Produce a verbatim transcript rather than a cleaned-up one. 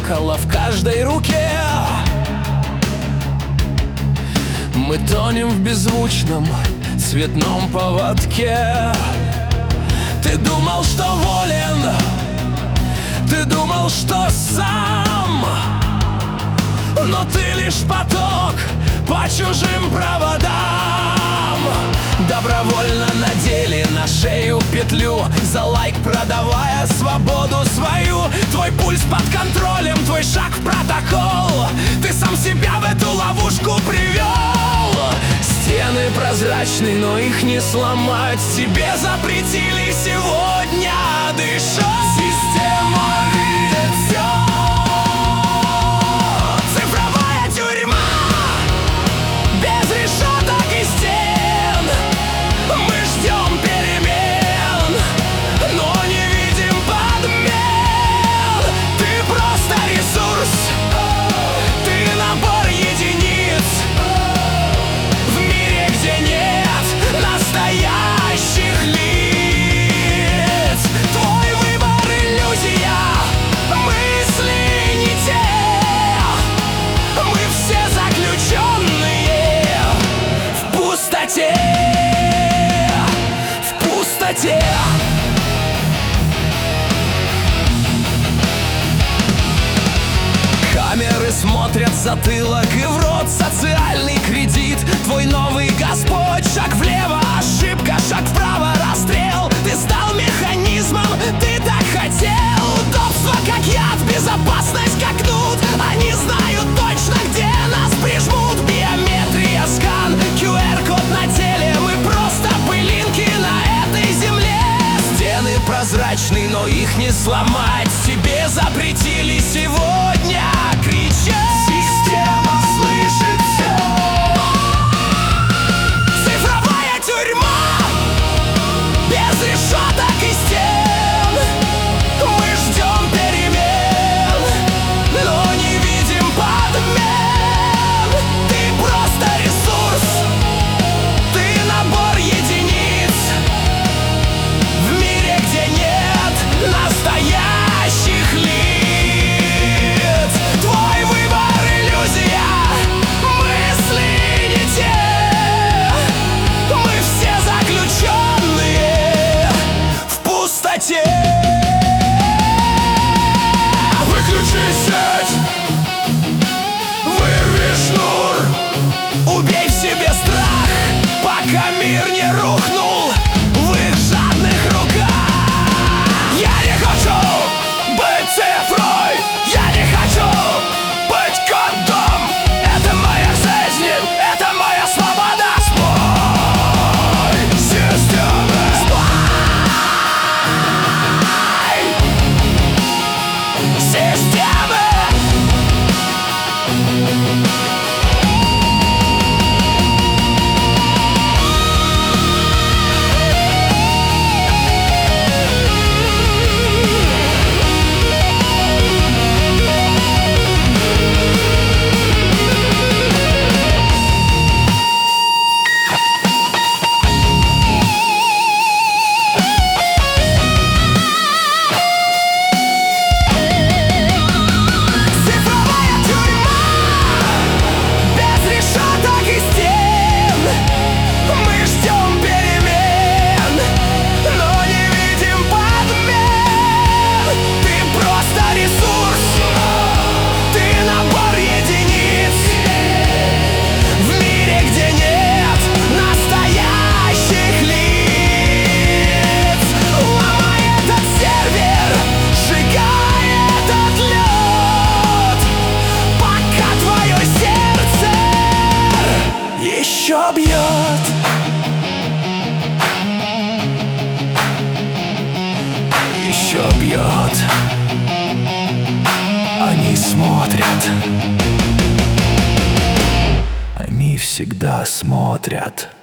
зеркало в каждой руке. Мы тонем в беззвучном цветном поводке. Ты думал, что волен, ты думал, что сам, но ты лишь поток по чужим проводам. Добровольно надели на шею петлю, за лайк продавая свободу свою. Твой пульс под контролем, твой шаг в протокол. Ты сам себя в эту ловушку привел. Стены прозрачны, но их не сломать. Тебе запретили сегодня дышать. Система видит все. Цифровая тюрьма без решеток и стен. Мы ждем перемен, но не видим подмен. Ты просто ресурс, ты набор единиц в мире, где нет настоящих лиц. Твой выбор — иллюзия, мысли не те. Мы все заключенные в пустоте, в пустоте. Камеры смотрят в затылок и в рот. Социальный кредит, твой новый господь. Шаг влево, ошибка, шаг вправо, расстрел. Ты стал механизмом, ты так хотел. Удобство как яд, безопасность как кнут. Они знают точно, где нас прижмут. Биометрия, скан, ку эр-код на теле. Мы просто пылинки на этой земле. Стены прозрачны, но их не сломать. Тебе запретили сегодня кричать. Система слышит все. Цифровая тюрьма без решеток и стен. Мы ждем перемен, но не видим подмен. Ты просто ресурс, ты набор единиц в мире, где нет настоящих лиц. Твой выбор — иллюзия, мысли не те. Мы все заключенные в пустоте. Выключи сеть, вырви шнур, убей в себе страх, пока мир не рухнул в их жадных руках. Я не хочу быть цифрой, я не хочу быть кодом. Это моя жизнь, это моя свобода. Спой, система, спой, система. Цифровая тюрьма без решеток и стен. Мы ждем перемен, но не видим подмен. Ты просто ресурс, ты набор единиц в мире, где нет настоящих лиц. Ломай этот сервер, сжигай этот лед, пока твое сердце еще бьет. Еще бьет. Они смотрят. Они всегда смотрят.